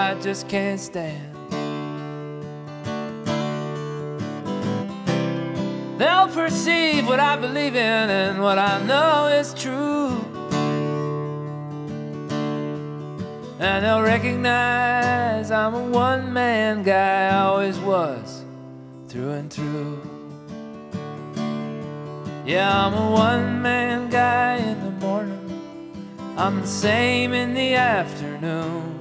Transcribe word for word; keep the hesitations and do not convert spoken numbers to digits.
I just can't stand. They'll perceive what I believe in and what I know is true, and they'll recognize I'm a one-man guy, I always was, through and through. Yeah, I'm a one-man guy in the morning, I'm the same in the afternoon.